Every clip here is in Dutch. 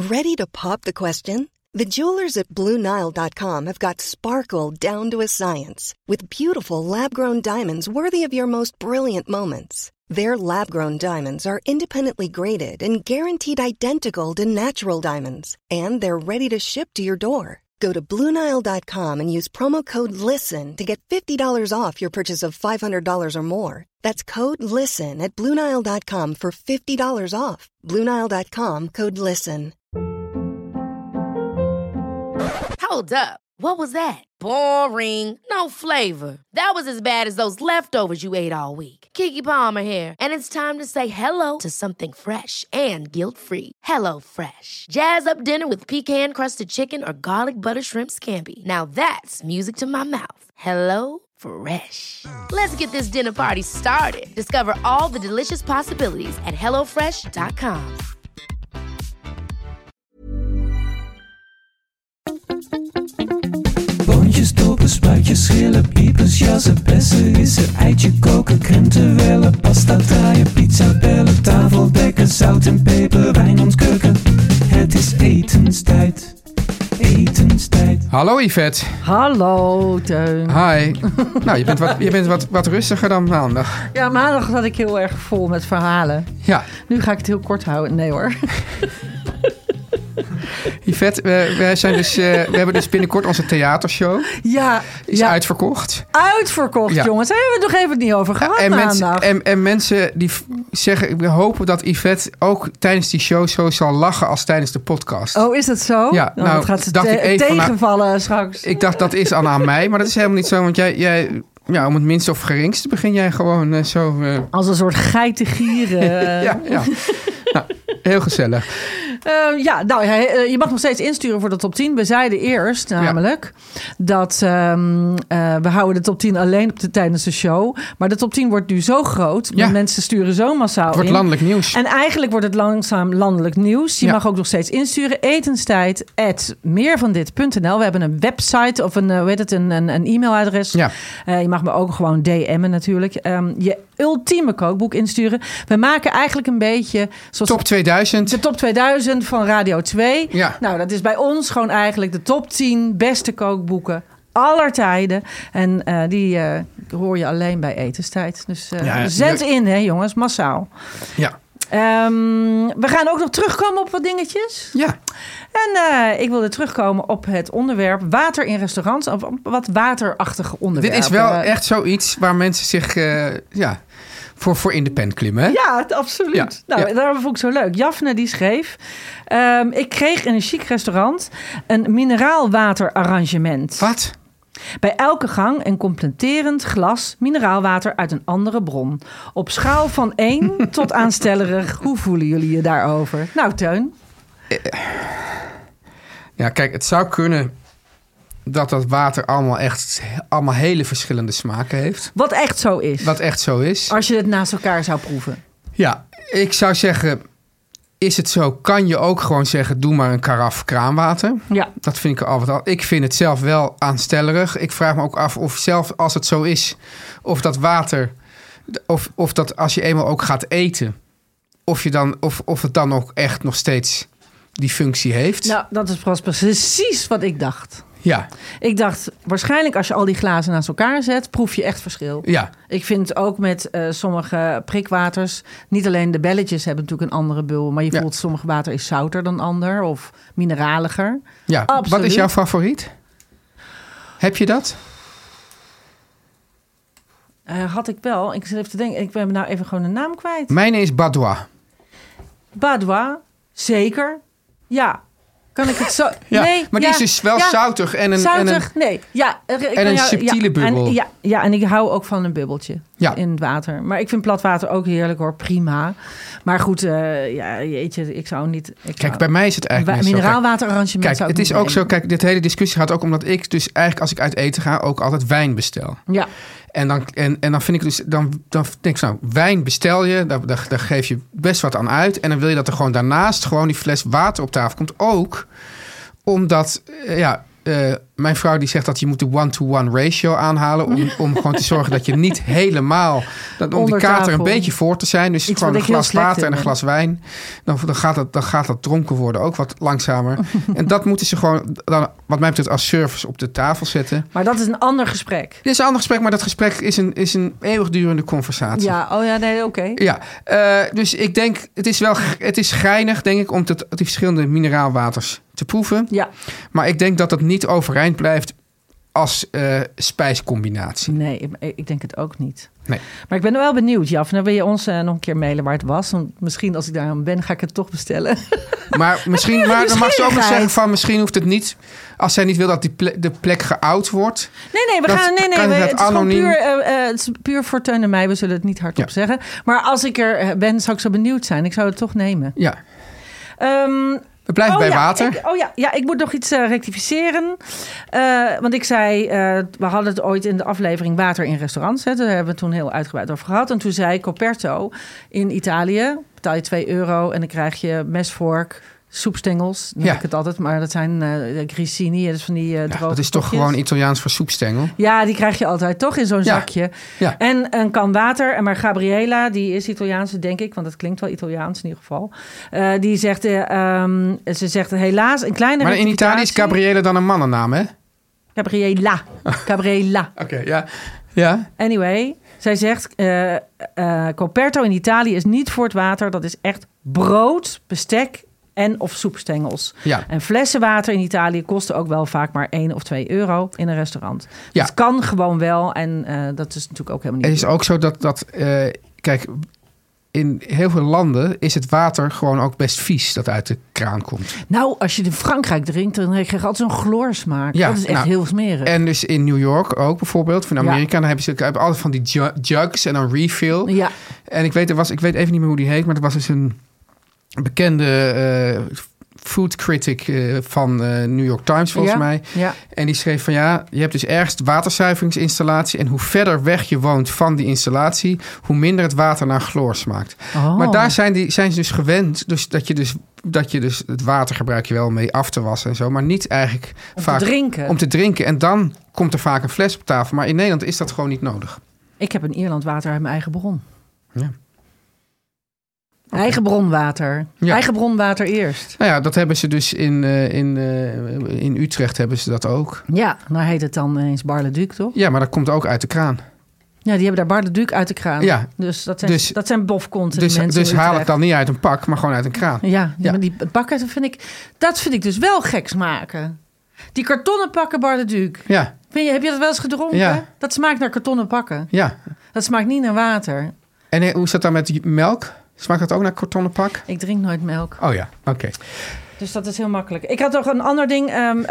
Ready to pop the question? The jewelers at BlueNile.com have got sparkle down to a science with beautiful lab-grown diamonds worthy of your most brilliant moments. Their lab-grown diamonds are independently graded and guaranteed identical to natural diamonds, and they're ready to ship to your door. Go to BlueNile.com and use promo code LISTEN to get $50 off your purchase of $500 or more. That's code LISTEN at BlueNile.com for $50 off. BlueNile.com, code LISTEN. Hold up. What was that? Boring. No flavor. That was as bad as those leftovers you ate all week. Keke Palmer here, and it's time to say hello to something fresh and guilt-free. Hello Fresh. Jazz up dinner with pecan-crusted chicken or garlic butter shrimp scampi. Now that's music to my mouth. Hello Fresh. Let's get this dinner party started. Discover all the delicious possibilities at hellofresh.com. Boontjes, dopen, spuitjes, schillen, piepers, jassen, bessen, rissen, eitje koken, krenten wellen, pasta draaien, pizza bellen, tafel dekken, zout en peper, wijn ontkurken. Het is etenstijd, etenstijd. Hallo Yvette. Hallo Teun. Hi. Nou, je bent wat rustiger dan maandag. Ja, maandag zat ik heel erg vol met verhalen. Ja. Nu ga ik het heel kort houden. Nee hoor. Yvette, we hebben dus binnenkort onze theatershow. Ja. Is uitverkocht. Uitverkocht, ja. Jongens. Daar hebben we het nog even niet over gehad maandag. En mensen die zeggen, we hopen dat Yvette ook tijdens die show zo zal lachen als tijdens de podcast. Oh, is dat zo? Ja. Nou, dat gaat ze tegenvallen straks. Ik dacht, dat is aan mij, maar dat is helemaal niet zo. Want jij om het minste of geringste begin jij gewoon zo... Als een soort geitengieren. ja. Nou, heel gezellig. Je mag nog steeds insturen voor de top 10. We zeiden eerst namelijk dat we houden de top 10 alleen tijdens de show. Maar de top 10 wordt nu zo groot. Ja. Mensen sturen zo massaal in. Het wordt landelijk nieuws. En eigenlijk wordt het langzaam landelijk nieuws. Je mag ook nog steeds insturen. etenstijd@meervandit.nl. We hebben een website of een e-mailadres. Ja. Je mag me ook gewoon DM'en natuurlijk. Je ultieme kookboek insturen. We maken eigenlijk een beetje... Top 2000. De top 2000 van Radio 2. Ja. Nou, dat is bij ons gewoon eigenlijk de top 10 beste kookboeken aller tijden. En die hoor je alleen bij etenstijd. Dus zend in, hè jongens, massaal. Ja. We gaan ook nog terugkomen op wat dingetjes. Ja. En ik wilde terugkomen op het onderwerp water in restaurants. Of wat waterachtige onderwerpen. Dit is wel echt zoiets waar mensen zich... Voor in de pen klimmen, hè? Ja, absoluut. Ja. Nou, daarom vond ik zo leuk. Jafne die schreef... ik kreeg in een chic restaurant een mineraalwaterarrangement. Wat? Bij elke gang een completerend glas mineraalwater uit een andere bron. Op schaal van 1 tot aanstellerig. Hoe voelen jullie je daarover? Nou, Teun. Ja, kijk, het zou kunnen... dat water allemaal hele verschillende smaken heeft. Wat echt zo is. Als je het naast elkaar zou proeven. Ja, ik zou zeggen... is het zo, kan je ook gewoon zeggen... doe maar een karaf kraanwater. Ja. Dat vind ik altijd al. Ik vind het zelf wel aanstellerig. Ik vraag me ook af of zelf als het zo is... of dat water... of dat als je eenmaal ook gaat eten... of het dan ook echt nog steeds die functie heeft. Nou, dat is precies wat ik dacht. Ja. Ik dacht, waarschijnlijk als je al die glazen naast elkaar zet... proef je echt verschil. Ja. Ik vind ook met sommige prikwaters... niet alleen de belletjes hebben natuurlijk een andere bul... maar je voelt sommige water is zouter dan ander... of mineraliger. Ja. Absoluut. Wat is jouw favoriet? Heb je dat? Had ik wel. Ik zit even te denken. Ik ben nou even gewoon de naam kwijt. Mijne is Badois. Badois, zeker. Ja. Kan ik het zo... Ja, nee, maar die is dus wel zoutig en een... Zoutig, nee. Ja, en een subtiele bubbel. En ik hou ook van een bubbeltje in het water. Maar ik vind plat water ook heerlijk hoor, prima. Maar goed, jeetje, ik zou niet... Kijk, bij mij is het eigenlijk mineraalwaterarrangement. Kijk, het is ook zo... Kijk, dit hele discussie gaat ook omdat ik dus eigenlijk als ik uit eten ga... ook altijd wijn bestel. Ja. En dan vind ik dus... Dan denk ik zo, wijn bestel je, daar geef je best wat aan uit. En dan wil je dat er gewoon daarnaast gewoon die fles water op tafel komt. Ook omdat, mijn vrouw die zegt dat je moet de 1-to-1 ratio aanhalen... om gewoon te zorgen dat je niet helemaal... om die kater een beetje voor te zijn. Dus Iets gewoon een glas water en een vind. glas wijn. Dan gaat dat dronken worden ook wat langzamer. En dat moeten ze gewoon, dan, wat mij betreft, als service op de tafel zetten. Maar dat is een ander gesprek. Dit is een ander gesprek, maar dat gesprek is een eeuwigdurende conversatie. Ja, oké. Ja, dus ik denk, het is geinig, denk ik, om die verschillende mineraalwaters te proeven. Ja. Maar ik denk dat het niet overeind blijft als spijscombinatie. Nee, ik denk het ook niet. Nee. Maar ik ben wel benieuwd, Jaf. Dan wil je ons nog een keer mailen waar het was. Want misschien als ik daar aan ben, ga ik het toch bestellen. Maar dan mag ze ook nog zeggen van misschien hoeft het niet... Als zij niet wil dat de plek geout wordt. Het is anoniem. Het is puur voor Teun en mij. We zullen het niet hardop zeggen. Maar als ik er ben, zou ik zo benieuwd zijn. Ik zou het toch nemen. Ja. We blijven bij water. Ik moet nog iets rectificeren. Want ik zei, we hadden het ooit in de aflevering water in restaurants. Hè, daar hebben we het toen heel uitgebreid over gehad. En toen zei Coperto in Italië, betaal je €2 en dan krijg je mesvork, soepstengels. Dan heb ik het altijd, maar dat zijn grissini. Dus van die droge dat is toch stokjes. gewoon Italiaans voor soepstengel? Ja, die krijg je altijd toch in zo'n zakje. Ja. En een kan water. En maar Gabriela, die is Italiaanse, denk ik. Want dat klinkt wel Italiaans in ieder geval. Die zegt, ze zegt helaas een kleine Maar in Italië is Gabriele dan een mannennaam, hè? Gabriela. Oké, ja. Anyway, zij zegt, Coperto in Italië is niet voor het water. Dat is echt brood, bestek en of soepstengels. Ja. En flessen water in Italië kosten ook wel vaak maar €1 of €2 in een restaurant. Ja. Het kan gewoon wel en dat is natuurlijk ook helemaal niet... Het is ook zo dat kijk, in heel veel landen is het water gewoon ook best vies dat uit de kraan komt. Nou, als je in Frankrijk drinkt, dan krijg je altijd zo'n chlorsmaak. Ja, Dat is echt heel smerig. En dus in New York ook bijvoorbeeld, van Amerika, dan hebben altijd van die jugs en dan refill. Ja. En ik weet even niet meer hoe die heet, maar dat was dus een bekende food critic van New York Times volgens mij. Ja. En die schreef van je hebt dus ergens waterzuiveringsinstallatie en hoe verder weg je woont van die installatie, hoe minder het water naar chloor smaakt. Oh. Maar daar zijn ze dus gewend, dus dat je dus het water gebruik je wel mee af te wassen en zo, maar niet eigenlijk vaak om te drinken. En dan komt er vaak een fles op tafel. Maar in Nederland is dat gewoon niet nodig. Ik heb in Ierland water uit mijn eigen bron. Ja. Okay. Eigen bronwater. Ja. Eigen bronwater eerst. Nou ja, dat hebben ze dus in Utrecht hebben ze dat ook. Ja, nou heet het dan eens Bar-le-Duc, toch? Ja, maar dat komt ook uit de kraan. Ja, die hebben daar Bar-le-Duc uit de kraan. Ja. Dus dat zijn bofkonten. Dus haal het dan niet uit een pak, maar gewoon uit een kraan. Ja. Maar die pakken, dat vind ik dus wel gek smaken. Die kartonnen pakken Bar-le-Duc. Ja. Heb je dat wel eens gedronken? Ja. Dat smaakt naar kartonnen pakken. Ja. Dat smaakt niet naar water. En hoe is dat dan met die melk? Smaakt dat ook naar kartonnen pak? Ik drink nooit melk. Oh ja, oké. Dus dat is heel makkelijk. Ik had toch een ander ding.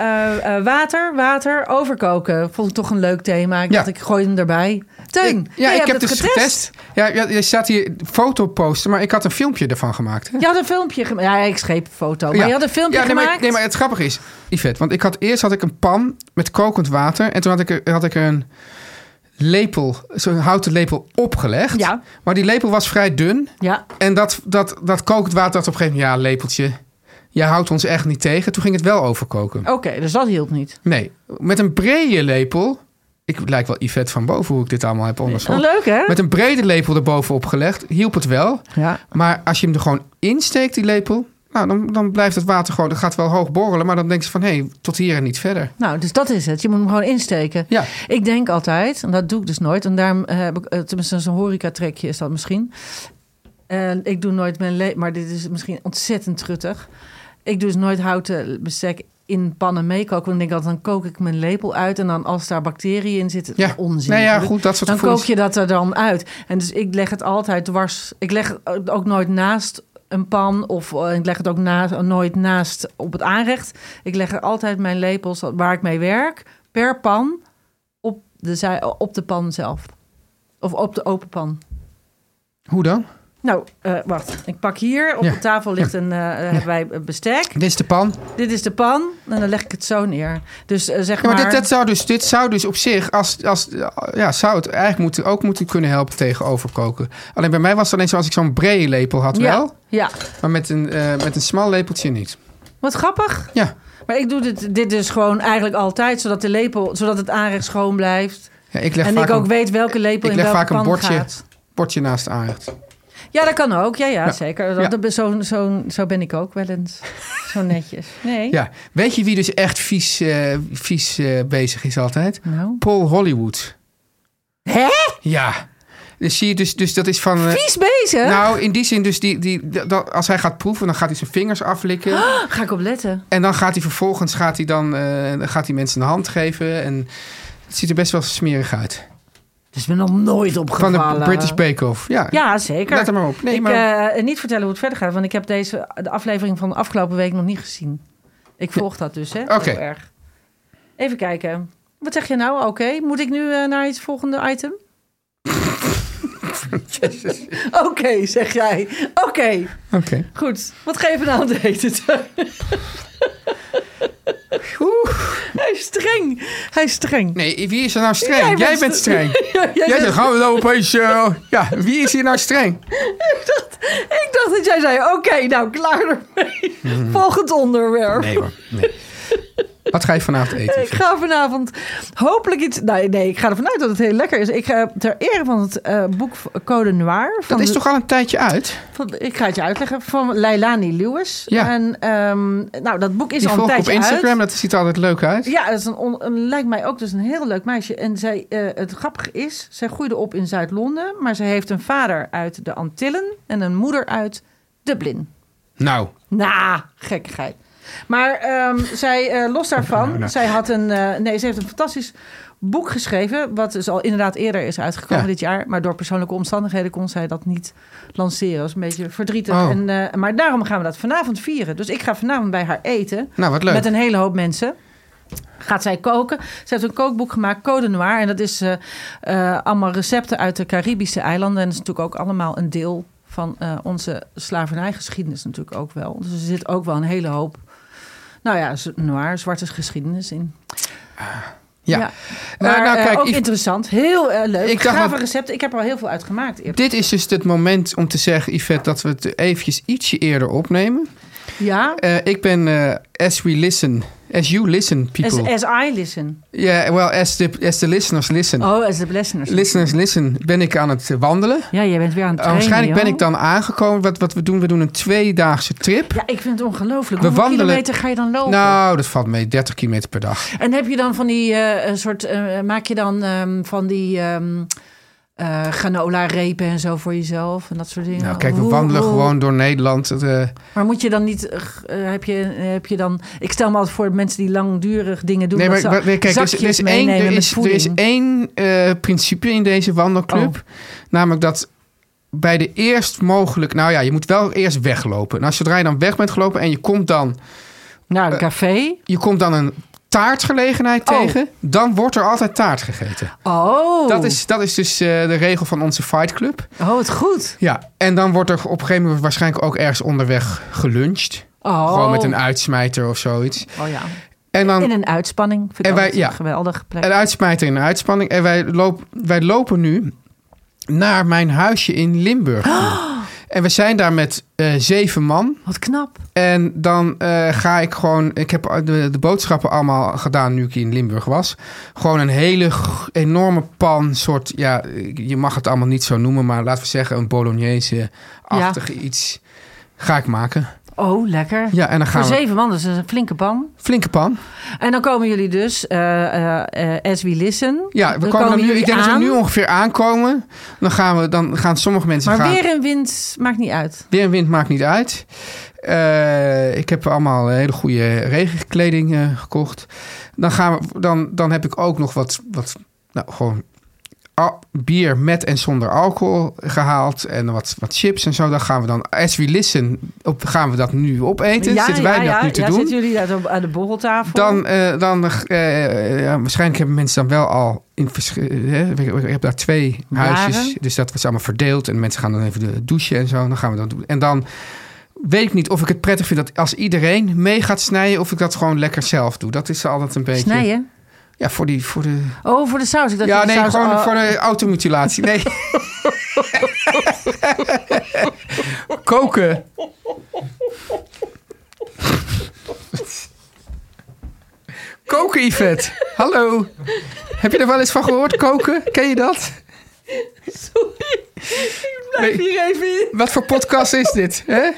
Water, overkoken. Vond ik toch een leuk thema. Ik dacht, ik gooi hem erbij. Teun, ik heb het dus getest. Ja, je staat hier foto posten, maar ik had een filmpje ervan gemaakt. Hè? Je had een filmpje gemaakt. Ja, ik schreef een foto. Maar je had een filmpje gemaakt. Nee, maar het grappige is, Yvette, want eerst had ik een pan met kokend water. En toen had ik er een lepel, zo'n houten lepel opgelegd. Ja. Maar die lepel was vrij dun. Ja. En dat kokend water dacht op een gegeven moment, lepeltje, jij houdt ons echt niet tegen. Toen ging het wel overkoken. Oké, dus dat hielp niet. Nee, met een brede lepel. Ik lijk wel Yvette van boven hoe ik dit allemaal heb onderzocht. Leuk, hè? Met een brede lepel erbovenop gelegd, hielp het wel. Ja. Maar als je hem er gewoon insteekt, die lepel, nou, dan blijft het water gewoon, dat gaat wel hoog borrelen, maar dan denk je van, hé, tot hier en niet verder. Nou, dus dat is het. Je moet hem gewoon insteken. Ja. Ik denk altijd, en dat doe ik dus nooit, en daarom heb ik, tenminste zo'n horecatrekje is dat misschien. Ik doe nooit mijn maar dit is misschien ontzettend truttig. Ik doe dus nooit houten bestek in pannen meekoken. Want ik denk dan kook ik mijn lepel uit en dan als daar bacteriën in zitten, onzin. Nee, ja, goed, dat soort dan gevoelens. kook je dat er dan uit. En dus ik leg het altijd dwars. Ik leg het ook nooit naast een pan of ik leg het ook nooit naast op het aanrecht. Ik leg er altijd mijn lepels waar ik mee werk per pan op de pan zelf. Of op de open pan. Hoe dan? Nou, wacht. Ik pak hier. Op de tafel ligt hebben wij bestek. Dit is de pan. Dit is de pan. En dan leg ik het zo neer. Dus zeg maar... Maar dit zou dus op zich, zou het eigenlijk moeten kunnen helpen tegen overkoken. Alleen bij mij was het alleen zo als ik zo'n brede lepel had wel. Ja. Maar met een smal lepeltje niet. Wat grappig. Ja. Maar ik doe dit dus gewoon eigenlijk altijd, zodat het aanrecht schoon blijft. Ja, En ik ook weet welke lepel in welke pan gaat. Ik leg vaak een bordje naast de aanrecht. Ja, dat kan ook. Ja. Zeker. Ja. Zo ben ik ook wel eens. Zo netjes. Nee. Ja. Weet je wie dus echt vies bezig is altijd? Nou. Paul Hollywood. Hè? Ja. Dus zie je, dus dat is van... Vies bezig? Nou, in die zin, dus als hij gaat proeven, dan gaat hij zijn vingers aflikken. Ga ik op letten. En dan gaat hij vervolgens gaat hij mensen een hand geven. En het ziet er best wel smerig uit. Het is me nog nooit opgevallen. Van de British Bake Off. Ja, zeker. Let er maar op. Nee, niet vertellen hoe het verder gaat, want ik heb de aflevering van de afgelopen week nog niet gezien. Ik volg dat dus, hè? Oké. Heel erg. Even kijken. Wat zeg je nou? Oké. Moet ik nu naar het volgende item? Oké, zeg jij. Oké. Goed. Wat geven we nou aan het eten? Hij is streng. Nee, wie is er nou streng? Jij bent streng. Jij zegt, gaan we nou opeens... wie is hier nou streng? Ik dacht dat jij zei, oké, nou, klaar ermee. Volgend onderwerp. Nee hoor, nee. Wat ga je vanavond eten? Ik ga vanavond hopelijk iets... Nee, ik ga ervan uit dat het heel lekker is. Ik ga ter ere van het boek Code Noir... Dat is toch al een tijdje uit? Ik ga het je uitleggen. Van Leilani Lewis. Ja. En dat boek is Die al een tijdje uit. op Instagram, dat ziet er altijd leuk uit. Ja, dat is lijkt mij ook dus een heel leuk meisje. En het grappige is, zij groeide op in Zuid-Londen... maar ze heeft een vader uit de Antillen... en een moeder uit Dublin. Nou, gekkigheid. Maar zij, los daarvan, zij heeft een fantastisch boek geschreven... wat dus al inderdaad eerder is uitgekomen dit jaar... maar door persoonlijke omstandigheden kon zij dat niet lanceren. Dat is een beetje verdrietig. Oh. Maar daarom gaan we dat vanavond vieren. Dus ik ga vanavond bij haar eten. Nou, wat leuk. Met een hele hoop mensen. Gaat zij koken. Ze heeft een kookboek gemaakt, Code Noir. En dat is allemaal recepten uit de Caribische eilanden. En dat is natuurlijk ook allemaal een deel... van onze slavernijgeschiedenis natuurlijk ook wel. Dus er zit ook wel een hele hoop... noir, zwarte geschiedenis in. Ja. Maar kijk, ook interessant. Heel leuk. Gave recepten. Ik heb er al heel veel uit gemaakt eerder. Dit is dus het moment om te zeggen, Yvette... dat we het eventjes ietsje eerder opnemen. Ja. Ik ben as you listen, people. As I listen. Yeah, well, as the listeners listen. Oh, as the listeners. Listeners listen. Ben ik aan het wandelen. Ja, jij bent weer aan het trainen. Waarschijnlijk ben ik dan aangekomen. Wat we doen, we doen een 2-daagse trip. Ja, ik vind het ongelooflijk. We Hoeveel wandelen... kilometer ga je dan lopen? Nou, dat valt mee. 30 kilometer per dag. En heb je dan van die maak je dan van die... granola-repen en zo voor jezelf en dat soort dingen. Nou, kijk, we wandelen gewoon door Nederland. Maar moet je dan niet... heb je dan... Ik stel me altijd voor mensen die langdurig dingen doen... Nee, maar kijk, er is één principe in deze wandelclub. Oh. Namelijk dat bij de eerst mogelijk... Nou ja, je moet wel eerst weglopen. En zodra je dan weg bent gelopen en je komt dan... naar een café. Je komt dan een taartgelegenheid tegen, dan wordt er altijd taart gegeten. Oh. Dat is dus de regel van onze Fight Club. Oh, het goed. Ja, en dan wordt er op een gegeven moment waarschijnlijk ook ergens onderweg geluncht. Oh. Gewoon met een uitsmijter of zoiets. Oh ja. En dan, in een uitspanning. Vind ik een geweldige plek. Een uitsmijter in een uitspanning. En wij lopen nu naar mijn huisje in Limburg. En we zijn daar met 7 man. Wat knap. En dan ga ik gewoon... Ik heb de boodschappen allemaal gedaan nu ik in Limburg was. Gewoon een hele enorme pan. Soort, ja, je mag het allemaal niet zo noemen. Maar laten we zeggen een bolognese-achtige iets. Ga ik maken. Oh, lekker. Ja, en dan gaan voor 7 man, dus een flinke pan. Flinke pan. En dan komen jullie dus, as we listen. Ja, we komen dan nu, ik denk dat we nu ongeveer aankomen. Dan gaan sommige mensen... Maar weer en wind maakt niet uit. Weer en wind maakt niet uit. Ik heb allemaal hele goede regenkleding gekocht. Dan heb ik ook nog wat gewoon... bier met en zonder alcohol gehaald. En wat chips en zo. Dan gaan we dan, as we listen, gaan we dat nu opeten. Zitten wij dat nu te doen. Zitten jullie aan de borreltafel? Dan waarschijnlijk hebben mensen dan wel al... Ik heb daar 2 huisjes. Dus dat was allemaal verdeeld. En mensen gaan dan even douchen en zo. Dan gaan we dat doen. En dan weet ik niet of ik het prettig vind dat als iedereen mee gaat snijden... of ik dat gewoon lekker zelf doe. Dat is altijd een beetje... Snijden? Ja, voor de... Oh, voor de saus. Ik dacht ja, nee, gewoon voor de automutilatie. Nee. koken, Yvette. Hallo. Heb je er wel eens van gehoord, koken? Ken je dat? Sorry, ik blijf hier even in. Wat voor podcast is dit, hè?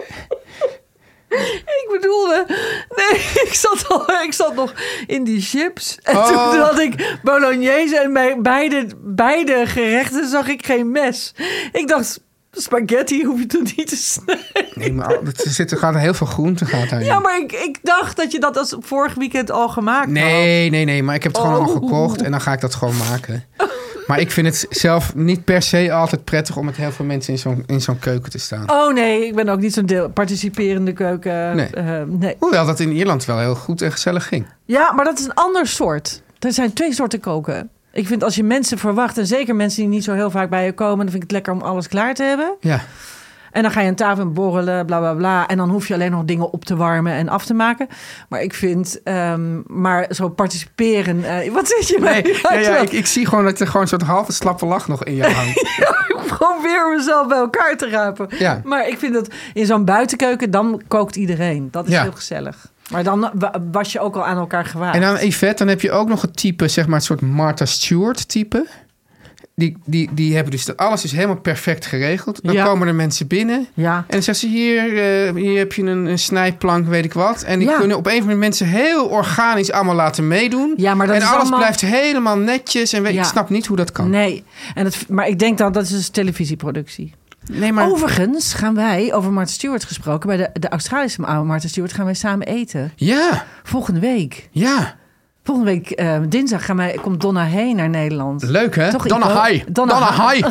Ik bedoelde... Nee, ik zat nog in die chips. En toen had ik bolognese en bij beide gerechten zag ik geen mes. Ik dacht... Spaghetti hoef je toch niet te snijden? Nee, maar er gaat heel veel groente daarin. Ja, maar ik dacht dat je dat als vorig weekend al gemaakt had. Nee. Maar ik heb het gewoon allemaal gekocht en dan ga ik dat gewoon maken. Maar ik vind het zelf niet per se altijd prettig om met heel veel mensen in zo'n keuken te staan. Oh nee, ik ben ook niet zo'n participerende keuken. Nee. Hoewel dat in Ierland wel heel goed en gezellig ging. Ja, maar dat is een ander soort. Er zijn 2 soorten koken. Ik vind als je mensen verwacht, en zeker mensen die niet zo heel vaak bij je komen, dan vind ik het lekker om alles klaar te hebben. Ja. En dan ga je aan tafel borrelen, bla bla bla. En dan hoef je alleen nog dingen op te warmen en af te maken. Maar ik vind, maar zo participeren... wat zit je mee? Ik zie gewoon dat er gewoon een soort halve slappe lach nog in je hangt. Ik probeer mezelf bij elkaar te rapen. Ja. Maar ik vind dat in zo'n buitenkeuken, dan kookt iedereen. Dat is heel gezellig. Maar dan was je ook al aan elkaar gewaagd. En dan Yvette, dan heb je ook nog het type, zeg maar, het soort Martha Stewart type. Die hebben dus alles is helemaal perfect geregeld. Dan komen er mensen binnen. Ja. En dan zeggen ze, hier heb je een snijplank, weet ik wat. En die kunnen op een of andere mensen heel organisch allemaal laten meedoen. Ja, maar dat en is alles blijft helemaal netjes. En ik snap niet hoe dat kan. Nee, maar ik denk dat is dus televisieproductie. Nee, maar... Overigens gaan wij, over Martha Stewart gesproken, bij de Australische Martha Stewart gaan wij samen eten. Ja. Volgende week. Ja. Volgende week dinsdag komt Donna Hay naar Nederland. Leuk, hè? Toch Donna Hay. Donna Hay.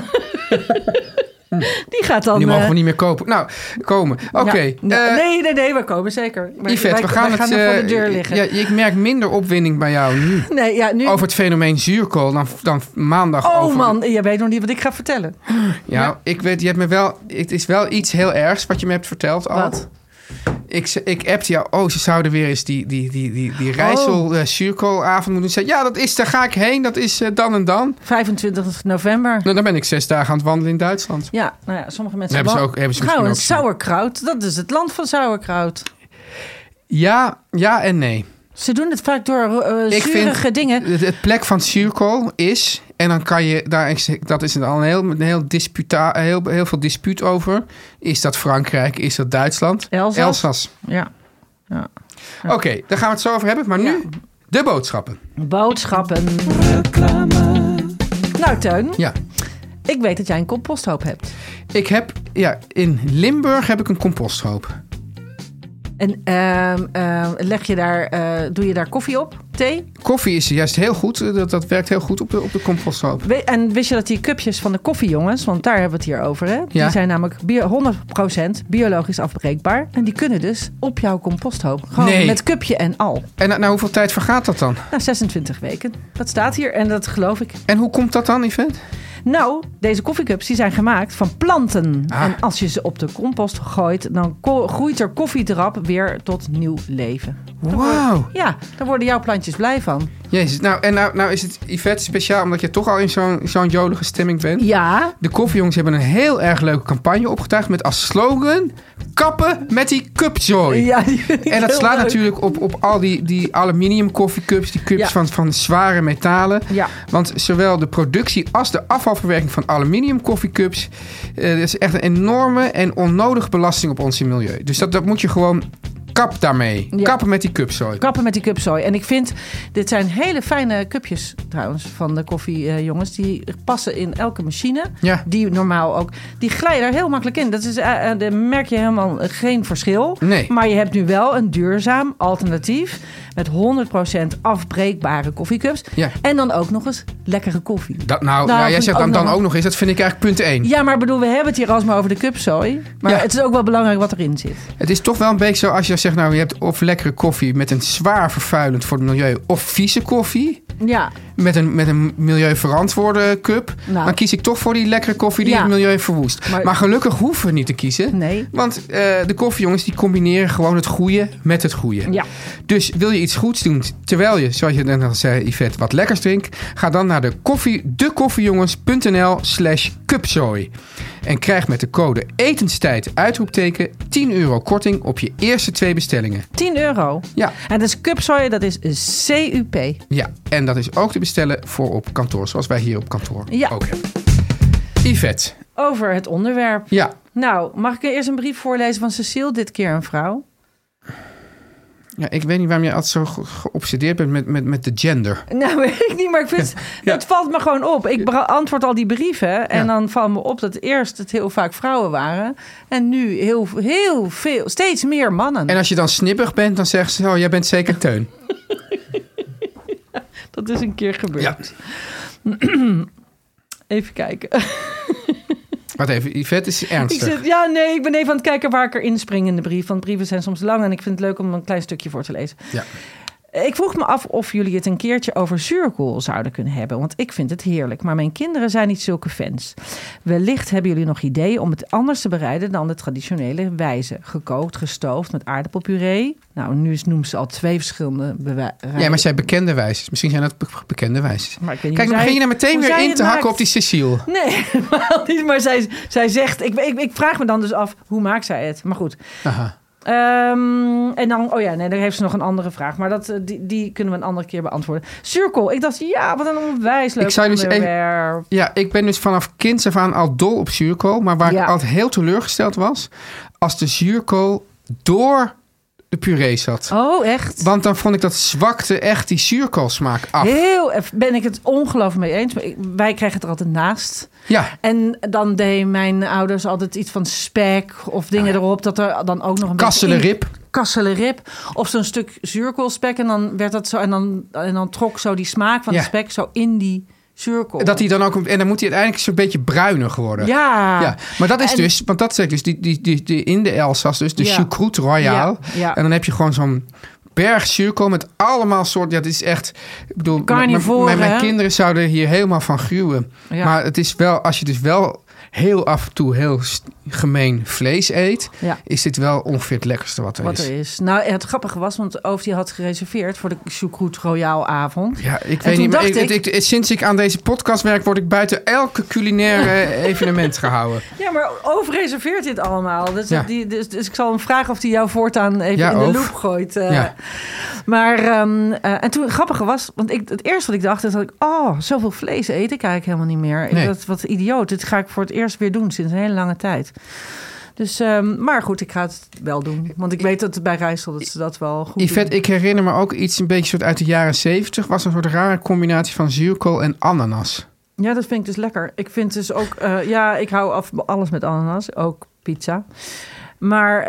Die gaat dan... Die mogen we niet meer komen. Oké. Nee, we komen zeker. Maar Yvette, we gaan voor de deur liggen. Ja, ik merk minder opwinding bij jou nu. Nu. Over het fenomeen zuurkool dan maandag over... Oh man, je weet nog niet wat ik ga vertellen. Ja, ik weet, je hebt me wel... Het is wel iets heel ergs wat je me hebt verteld al. Wat? Ik appte jou, ze zouden weer eens die Rijssel zuurkoolavond moeten doen. Daar ga ik heen, dat is dan en dan. 25 november. Nou, dan ben ik 6 dagen aan het wandelen in Duitsland. Ja, sommige mensen hebben ze trouwens, sauerkraut, dat is het land van sauerkraut. Ja en nee. Ze doen het vaak door zurige dingen. Het plek van zuurkool is... En dan kan je dat is al een heel veel dispuut over. Is dat Frankrijk? Is dat Duitsland? Elzas. Ja. Oké, daar gaan we het zo over hebben. Maar nu de boodschappen. Reclame. Nou, Teun. Ja. Ik weet dat jij een composthoop hebt. In Limburg heb ik een composthoop. En doe je daar koffie op? Thee? Koffie is juist heel goed. Dat werkt heel goed op de composthoop. En wist je dat die cupjes van de koffiejongens, want daar hebben we het hier over, hè? Die zijn namelijk 100% biologisch afbreekbaar. En die kunnen dus op jouw composthoop. Gewoon met cupje en al. En na hoeveel tijd vergaat dat dan? 26 weken. Dat staat hier en dat geloof ik. En hoe komt dat dan, Yvette? Nou, deze koffiecups die zijn gemaakt van planten. En als je ze op de compost gooit, dan groeit er koffiedrap weer tot nieuw leven. Wauw. Ja, daar worden jouw plantjes blij van. Jezus, nou is het Yvette speciaal omdat je toch al in zo'n jolige stemming bent. Ja. De koffiejongens hebben een heel erg leuke campagne opgetuigd met als slogan: kappen met die cupzooi. Ja, en dat slaat natuurlijk op al die aluminium koffiecups, die cups van zware metalen. Ja. Want zowel de productie als de afvalverwerking van aluminium koffiecups is echt een enorme en onnodige belasting op ons milieu. Dus dat moet je gewoon... Kap daarmee. Ja. Kappen met die cupzooi. Kappen met die cupzooi. En ik vind, dit zijn hele fijne cupjes trouwens van de koffiejongens. Die passen in elke machine. Ja. Die normaal ook. Die glijden er heel makkelijk in. Dat is, daar merk je helemaal geen verschil. Nee. Maar je hebt nu wel een duurzaam alternatief. Met 100% afbreekbare koffiecups. Ja. En dan ook nog eens lekkere koffie. Jij zegt dan ook nog eens. Dat vind ik eigenlijk punt 1. Ja, maar bedoel, we hebben het hier alsmaar over de cupzooi. Maar het is ook wel belangrijk wat erin zit. Het is toch wel een beetje zo als je zegt, je hebt of lekkere koffie met een zwaar vervuilend voor het milieu, of vieze koffie. Ja. met een milieuverantwoorde cup... Nou. dan kies ik toch voor die lekkere koffie die Ja. het milieu verwoest. Maar gelukkig hoeven we niet te kiezen. Nee. Want de koffiejongens die combineren gewoon het goede met het goede. Ja. Dus wil je iets goeds doen terwijl je, zoals je net al zei, Yvette, wat lekkers drinkt... ga dan naar dekoffiejongens.nl/cupzooi. En krijg met de code etenstijd uitroepteken €10 korting op je eerste 2 bestellingen. €10. Ja. En dat is cupzooi, dat is CUP. Ja, en dat is ook te bestellen voor op kantoor, zoals wij hier op kantoor Ja. ook hebben. Yvette. Over het onderwerp. Ja. Nou, mag ik eerst een brief voorlezen van Cecile, dit keer een vrouw? Ja, ik weet niet waarom jij altijd zo geobsedeerd bent met de gender. Nou, weet ik niet, maar ik vind het valt me gewoon op. Ik beantwoord al die brieven en dan valt me op dat eerst het heel vaak vrouwen waren. En nu heel veel, steeds meer mannen. En als je dan snippig bent, dan zeggen ze, jij bent zeker Teun. Dat is een keer gebeurd. Ja. Even kijken. Wacht even, Yvette is ernstig. Ik ben even aan het kijken waar ik erin spring in de brief. Want brieven zijn soms lang en ik vind het leuk om een klein stukje voor te lezen. Ja. Ik vroeg me af of jullie het een keertje over zuurkool zouden kunnen hebben. Want ik vind het heerlijk. Maar mijn kinderen zijn niet zulke fans. Wellicht hebben jullie nog ideeën om het anders te bereiden dan de traditionele wijze. Gekookt, gestoofd met aardappelpuree. Nou, nu noemen ze al 2 verschillende Ja, maar zij bekende wijzes. Misschien zijn dat bekende wijzes. Maar ik weet niet Kijk, hoe dan zij- begin je nou meteen hoe weer zij in het te hakken maakt. op die Cecile. Nee, maar zij zegt... Ik vraag me dan dus af, hoe maakt zij het? Maar goed. Aha. En dan, daar heeft ze nog een andere vraag. Maar die kunnen we een andere keer beantwoorden. Zuurkool, ik dacht, wat een onwijs leuk Ik zou dus onderwerp. Ja, ik ben dus vanaf kinds af aan al dol op zuurkool. Maar waar ik altijd heel teleurgesteld was... als de zuurkool door de puree zat. Oh, echt? Want dan vond ik dat zwakte echt die zuurkoolsmaak af. Ben ik het ongelooflijk mee eens. Maar wij kregen het er altijd naast. Ja. En dan deden mijn ouders altijd iets van spek of dingen erop. Dat er dan ook nog een kasselerip. Of zo'n stuk zuurkoolspek. En dan werd dat zo. En dan trok zo die smaak van de spek zo in die zuurkool. Dat hij dan ook... En dan moet hij uiteindelijk zo'n beetje bruinig worden. Ja. Maar dat is dus... Want dat zeg ik dus... Die in de Elzas dus. De choucroute royale. Ja. En dan heb je gewoon zo'n berg zuurkool met allemaal soorten... Ja, het is echt... Ik bedoel, mijn kinderen zouden hier helemaal van gruwen. Ja. Maar het is wel... Als je dus wel heel af en toe heel gemeen vlees eet... is dit wel ongeveer het lekkerste wat er is. Nou, het grappige was, want Oof die had gereserveerd... voor de choucroute royale avond. Ja, ik weet niet, maar sinds ik aan deze podcast werk... word ik buiten elke culinaire evenement gehouden. Ja, maar Oof reserveert dit allemaal. Dus ik zal hem vragen of hij jou voortaan even in de loop gooit. Maar, en toen het grappige was... want het eerste wat ik dacht, is dat ik... zoveel vlees eet ik eigenlijk helemaal niet meer. Nee. Dat wat idioot. Dit ga ik voor het eerst weer doen sinds een hele lange tijd. Dus, maar goed, ik ga het wel doen. Want ik weet dat bij Rijssel dat ze dat wel goed Yvette, doen. ik herinner me ook iets een beetje soort uit de jaren 70. Was een soort rare combinatie van zuurkool en ananas. Ja, dat vind ik dus lekker. Ik vind dus ook... ik hou af alles met ananas. Ook pizza. Maar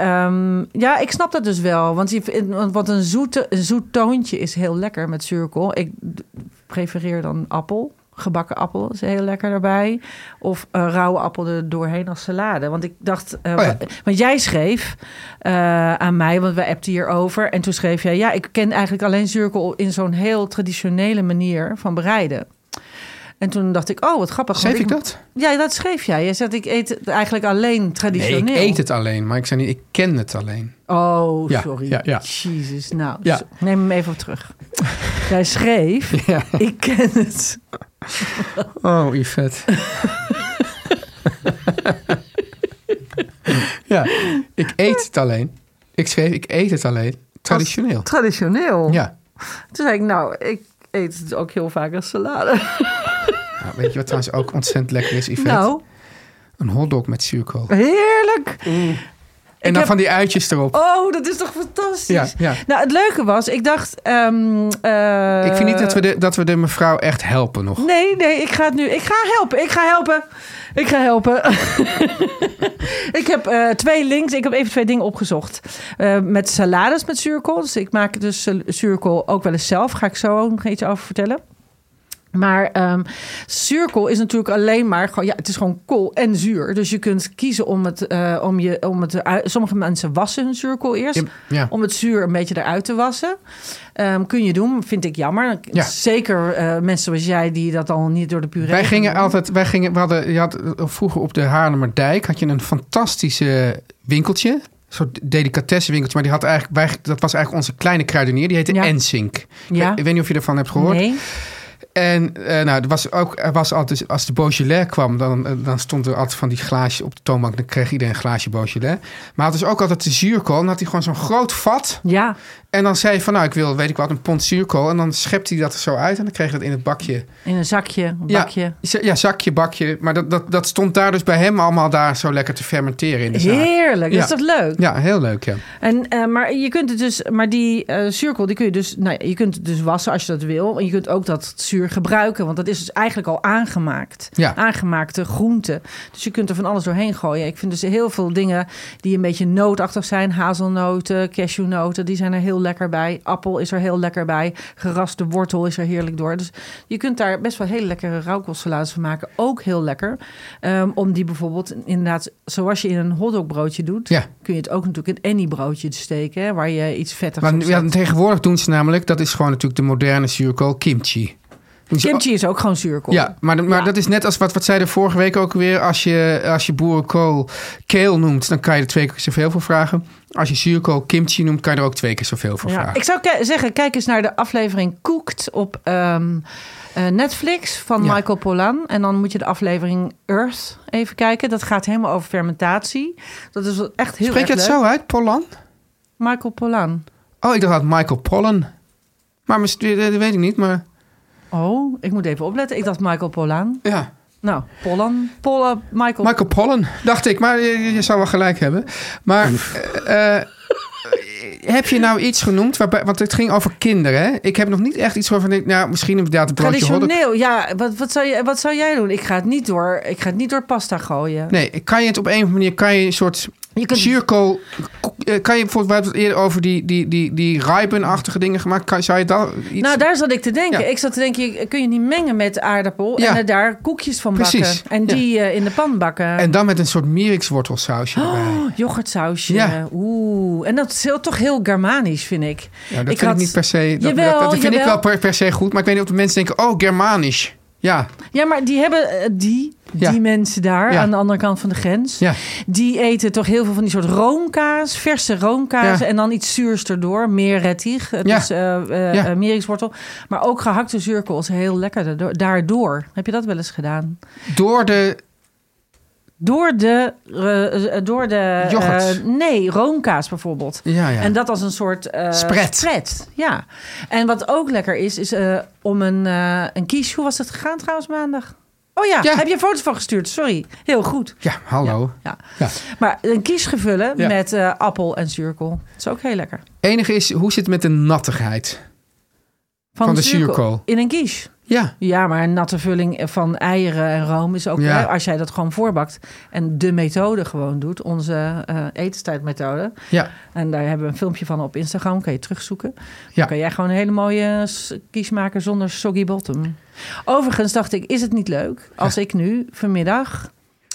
ik snap dat dus wel. Want een zoet toontje is heel lekker met zuurkool. Ik prefereer dan appel. Gebakken appel is heel lekker daarbij. Of rauwe appel er doorheen als salade. Want ik dacht... Want jij schreef aan mij, want we appten hierover. En toen schreef jij... ik ken eigenlijk alleen zuurkool in zo'n heel traditionele manier van bereiden. En toen dacht ik, wat grappig. Schreef ik dat? Ja, dat schreef jij. Je zegt, ik eet het eigenlijk alleen traditioneel. Nee, ik eet het alleen. Maar ik zei niet, ik ken het alleen. Oh, sorry. Ja. Jezus, nou. Ja. Neem hem even op terug. Jij schreef, ik ken het. Oh, Yvette. Ik eet het alleen. Ik schreef, ik eet het alleen. Traditioneel. Traditioneel? Ja. Toen zei ik, ik eet het ook heel vaak als salade. Nou, weet je wat trouwens ook ontzettend lekker is, Yvette? Nou? Een hotdog met zuurkool. Heerlijk! En dan van die uitjes erop. Oh, dat is toch fantastisch? Ja. Nou, het leuke was, ik dacht... ik vind niet dat we de mevrouw echt helpen nog. Nee, ik ga het nu... Ik ga helpen. Ik heb 2 links. Ik heb even 2 dingen opgezocht. Met salades met zuurkool. Dus ik maak dus zuurkool ook wel eens zelf. Ga ik zo nog iets over vertellen. Maar zuurkool is natuurlijk alleen maar gewoon, het is gewoon kool en zuur. Dus je kunt kiezen sommige mensen wassen hun zuurkool eerst. Ja. Om het zuur een beetje eruit te wassen. Kun je doen, vind ik jammer. Ja. Zeker mensen zoals jij die dat al niet door de puree. Je had vroeger op de Haarlemmerdijk had je een fantastische winkeltje. Een soort delicatessenwinkeltje. Maar die had dat was eigenlijk onze kleine kruidenier. Die heette Ensink. Ja. Ik weet niet of je ervan hebt gehoord. Nee. En er was altijd, als de Beaujolais kwam, dan stond er altijd van die glaasjes op de toonbank. Dan kreeg iedereen een glaasje Beaujolais. Maar had dus ook altijd de zuurkool. Dan had hij gewoon zo'n groot vat. Ja. En dan zei hij van, ik wil, weet ik wat, een pond zuurkool. En dan schept hij dat er zo uit. En dan kreeg je dat in het bakje. In een zakje, bakje. Ja, zakje, bakje. Maar dat stond daar dus bij hem allemaal daar zo lekker te fermenteren in de zaak. Heerlijk, dat is toch leuk? Ja, heel leuk, ja. Maar je kunt het dus, die zuurkool, die kun je dus, je kunt het dus wassen als je dat wil. En je kunt ook dat zuur gebruiken, want dat is dus eigenlijk al aangemaakt. Ja. Aangemaakte groenten. Dus je kunt er van alles doorheen gooien. Ik vind dus heel veel dingen die een beetje nootachtig zijn. Hazelnoten, cashewnoten, die zijn er heel lekker bij. Appel is er heel lekker bij. Geraste wortel is er heerlijk door. Dus je kunt daar best wel hele lekkere rauwkoolsalades van maken. Ook heel lekker. Om die bijvoorbeeld inderdaad, zoals je in een hotdogbroodje doet, kun je het ook natuurlijk in any broodje steken, hè, waar je iets vettigs op zet. Tegenwoordig doen ze namelijk, dat is gewoon natuurlijk de moderne zuurkool, kimchi. Kimchi is ook gewoon zuurkool. Ja, maar dat is net als wat zeiden vorige week ook weer. Als je boerenkool kale noemt, dan kan je er 2 keer zoveel voor vragen. Als je zuurkool kimchi noemt, kan je er ook 2 keer zoveel voor vragen. Ik zou zeggen, kijk eens naar de aflevering Cooked op Netflix van Michael Pollan. En dan moet je de aflevering Earth even kijken. Dat gaat helemaal over fermentatie. Dat is echt heel Spreek je het leuk. zo uit, Pollan? Michael Pollan. Oh, ik dacht dat Michael Pollan. Maar dat weet ik niet, maar... Oh, ik moet even opletten. Ik dacht Michael Pollan. Ja. Nou, Michael... Michael Pollan, dacht ik. Maar je zou wel gelijk hebben. Maar heb je nou iets genoemd? Want het ging over kinderen, hè? Ik heb nog niet echt iets van... misschien inderdaad een broodje traditioneel, ja. Wat zou jij doen? Ik ga het niet door pasta gooien. Nee, kan je het op een of andere manier... Kan je een soort zuurkool... Kan je bijvoorbeeld eerder over die rijpenachtige dingen gemaakt? Zou je dat iets... Nou, daar zat ik te denken. Ja. Ik zat te denken, kun je niet mengen met aardappel en er daar koekjes van bakken. En die in de pan bakken. En dan met een soort mierikswortelsausje erbij. Yoghurtsausje. Ja. Oeh. En dat is toch heel Germanisch, vind ik. Ja, dat vind ik niet per se... Dat vind ik wel per se goed. Maar ik weet niet of de mensen denken... Germanisch. Ja. Ja, maar die hebben... Die mensen daar aan de andere kant van de grens... die eten toch heel veel van die soort roomkaas... verse roomkaas en dan iets zuurs erdoor. Meerrettig, dus mierikswortel. Maar ook gehakte zuurkool is heel lekker daardoor. Heb je dat wel eens gedaan? Door de yoghurt. Nee, roomkaas bijvoorbeeld. Ja. En dat als een soort spread. Ja. En wat ook lekker is om een quiche. Hoe was het gegaan trouwens maandag? Oh ja, heb je foto's van gestuurd? Sorry, heel goed. Ja, hallo. Ja. Maar een quiche gevullen met appel en zuurkool. Dat is ook heel lekker. Enige is, hoe zit het met de nattigheid van de zuurkool? In een quiche? Ja, maar een natte vulling van eieren en room is ook... Hè, als jij dat gewoon voorbakt en de methode gewoon doet, onze etenstijdmethode. Ja. En daar hebben we een filmpje van op Instagram, kan je terugzoeken. Dan kan jij gewoon een hele mooie quiche maken zonder soggy bottom. Overigens dacht ik, is het niet leuk als ik nu vanmiddag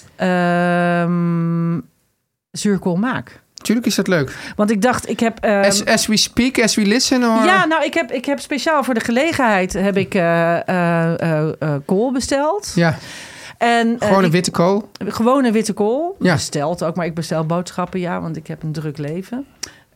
zuurkool maak? Tuurlijk is dat leuk. Want ik dacht, ik heb... as we speak, as we listen? Or... Ja, nou, ik heb speciaal voor de gelegenheid heb ik kool besteld. Ja. En, gewone witte kool? Gewone witte kool. Ja. Besteld ook, maar ik bestel boodschappen, want ik heb een druk leven.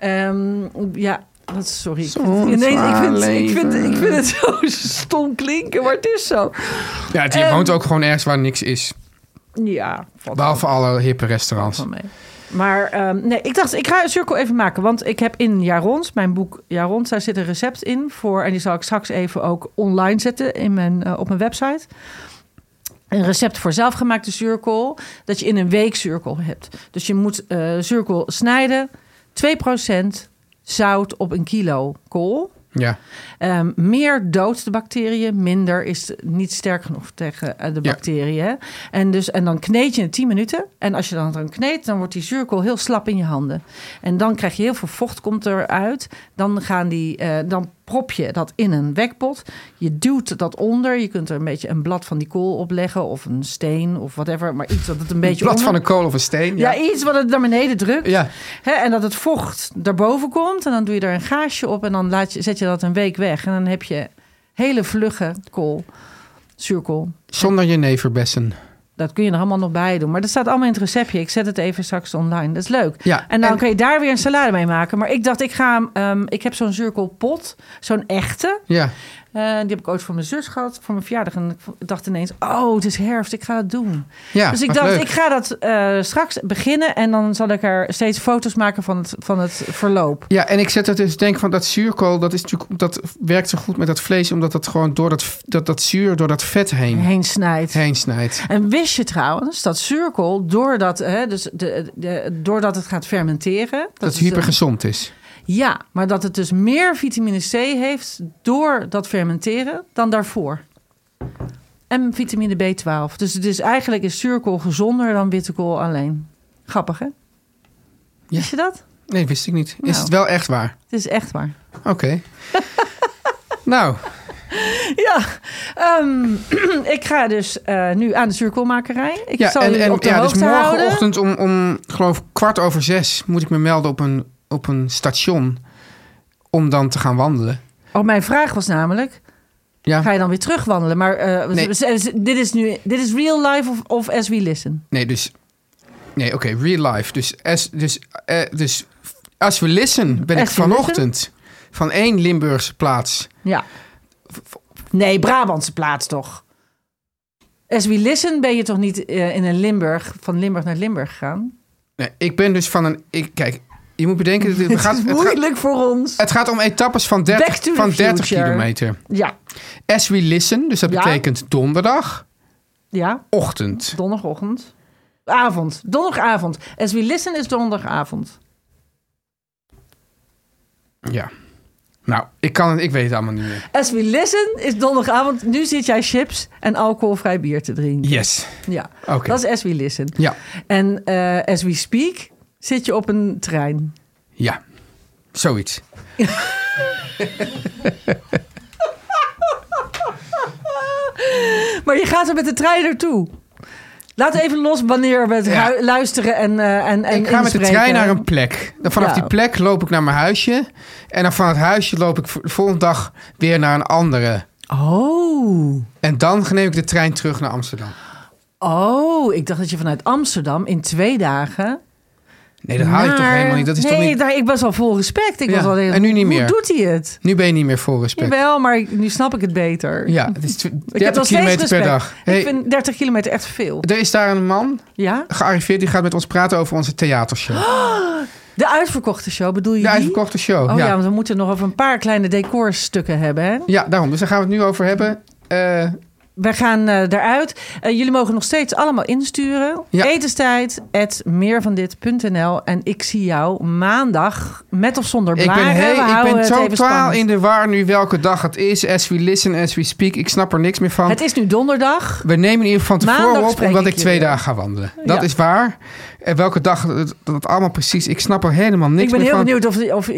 Sorry. Ik vind het zo stom klinken, maar het is zo. Ja, je woont ook gewoon ergens waar niks is. Ja. Behalve alle hippe restaurants. Maar ik dacht, ik ga een zuurkool even maken. Want ik heb in Jarons, mijn boek Jarons, daar zit een recept in voor. En die zal ik straks even ook online zetten op mijn website. Een recept voor zelfgemaakte zuurkool. Dat je in een week zuurkool hebt. Dus je moet zuurkool snijden. 2% zout op 1 kilo kool. Ja. Meer doodt de bacteriën, minder is niet sterk genoeg tegen de bacteriën. En dan kneed je in 10 minuten. En als je dan kneedt, dan wordt die zuurkool heel slap in je handen. En dan krijg je heel veel vocht komt eruit. Dan prop je dat in een wekpot. Je duwt dat onder. Je kunt er een beetje een blad van die kool op leggen. Of een steen of whatever. Maar iets dat het een beetje blad onder... van een kool of een steen. Ja, iets wat het naar beneden drukt. Ja. En dat het vocht daarboven komt. En dan doe je er een gaasje op. En dan zet je dat een week weg. En dan heb je hele vlugge kool. Zuurkool. Zonder jeneverbessen. Dat kun je er allemaal nog bij doen. Maar dat staat allemaal in het receptje. Ik zet het even straks online. Dat is leuk. Ja, en dan kan je daar weer een salade mee maken. Maar ik dacht, ik heb zo'n zuurkoolpot. Zo'n echte. Ja. Die heb ik ooit voor mijn zus gehad. Voor mijn verjaardag. En ik dacht ineens, het is herfst. Ik ga dat doen. Ja, dus ik dacht, ik ga dat straks beginnen. En dan zal ik er steeds foto's maken van het verloop. Ja, en ik zet het dus denk van dat zuurkool. Dat werkt zo goed met dat vlees. Omdat het gewoon door dat zuur door dat vet heen snijdt. En wist je trouwens dat zuurkool, doordat het gaat fermenteren... Dat het hypergezond is. Ja, maar dat het dus meer vitamine C heeft door dat fermenteren dan daarvoor. En vitamine B12. Dus eigenlijk is zuurkool gezonder dan witte kool alleen. Grappig, hè? Ja. Wist je dat? Nee, wist ik niet. Is het wel echt waar? Het is echt waar. Oké. Nou... Ja, ik ga dus nu aan de zuurkoolmakerij. Ik zal jullie op de hoogte dus morgenochtend houden. om geloof 5:15 moet ik me melden op een station om dan te gaan wandelen. Mijn vraag was namelijk, ga je dan weer terug wandelen? Maar nee. Dit is real life of as we listen? Nee, oké, real life. Dus as we listen ben ik vanochtend van 1 Limburgse plaats... Ja. Nee, Brabantse plaats toch? As we listen ben je toch niet in een Limburg... van Limburg naar Limburg gegaan? Nee, ik ben dus van een... Kijk, je moet bedenken... Het is moeilijk voor ons. Het gaat om etappes van 30 kilometer. Ja. As we listen, dus dat betekent donderdag. Ja. Ochtend. Donderdagochtend. Avond. Donderdagavond. As we listen is donderdagavond. Ja. Nou, ik weet het allemaal niet meer. As we listen is donderdagavond. Nu zit jij chips en alcoholvrij bier te drinken. Yes. Ja, okay. Dat is as we listen. Ja. En as we speak zit je op een trein. Ja, zoiets. Maar je gaat er met de trein naartoe. Laat even los wanneer we het luisteren en ik ga met de trein naar een plek. Dan vanaf die plek loop ik naar mijn huisje. En dan van het huisje loop ik de volgende dag weer naar een andere. Oh. En dan neem ik de trein terug naar Amsterdam. Oh, ik dacht dat je vanuit Amsterdam in 2 dagen... Nee, dat haal je toch helemaal niet. Dat is toch niet... ik was al vol respect. En nu niet meer. Hoe doet hij het? Nu ben je niet meer vol respect. Jawel, maar nu snap ik het beter. Ja, het is 30 kilometer per dag. Ik vind 30 kilometer echt veel. Er is daar een man gearriveerd. Die gaat met ons praten over onze theatershow. De uitverkochte show, bedoel je? De uitverkochte show, ja. Want we moeten nog over een paar kleine decorstukken hebben, hè? Ja, daarom. Dus daar gaan we het nu over hebben. We gaan eruit. Jullie mogen nog steeds allemaal insturen. Ja. Etenstijd@meervandit.nl. En ik zie jou maandag met of zonder blaren. Ik ben totaal in de war nu welke dag het is. As we listen, as we speak. Ik snap er niks meer van. Het is nu donderdag. We nemen in ieder geval van tevoren op omdat ik 2 dagen ga wandelen. Dat is waar. En welke dag dat allemaal precies. Ik snap er helemaal niks meer van. Ik ben heel benieuwd of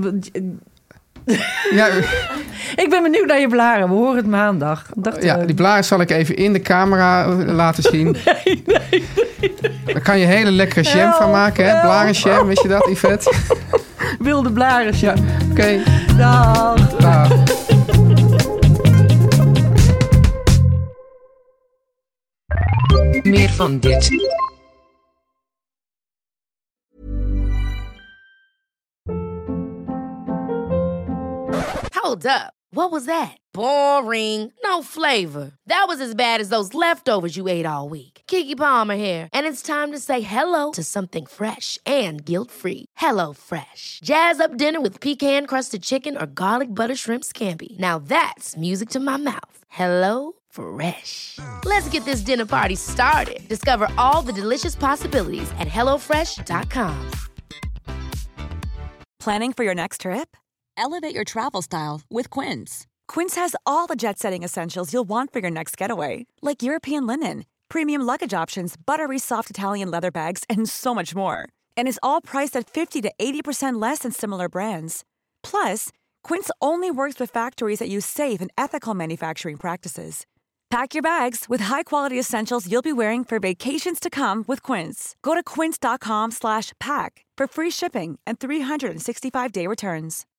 ja. Ik ben benieuwd naar je blaren. We horen het maandag. Die blaren zal ik even in de camera laten zien. Nee. Daar kan je hele lekkere jam van maken, hè? Blarenjam, wist je dat, Yvette? Wilde blarenjam. Ja, oké. Dag. Meer van dit. Hold up. What was that? Boring. No flavor. That was as bad as those leftovers you ate all week. Keke Palmer here, and it's time to say hello to something fresh and guilt-free. Hello Fresh. Jazz up dinner with pecan-crusted chicken or garlic butter shrimp scampi. Now that's music to my mouth. Hello Fresh. Let's get this dinner party started. Discover all the delicious possibilities at hellofresh.com. Planning for your next trip? Elevate your travel style with Quince. Quince has all the jet-setting essentials you'll want for your next getaway, like European linen, premium luggage options, buttery soft Italian leather bags, and so much more. And is all priced at 50 to 80% less than similar brands. Plus, Quince only works with factories that use safe and ethical manufacturing practices. Pack your bags with high-quality essentials you'll be wearing for vacations to come with Quince. Go to quince.com/pack for free shipping and 365-day returns.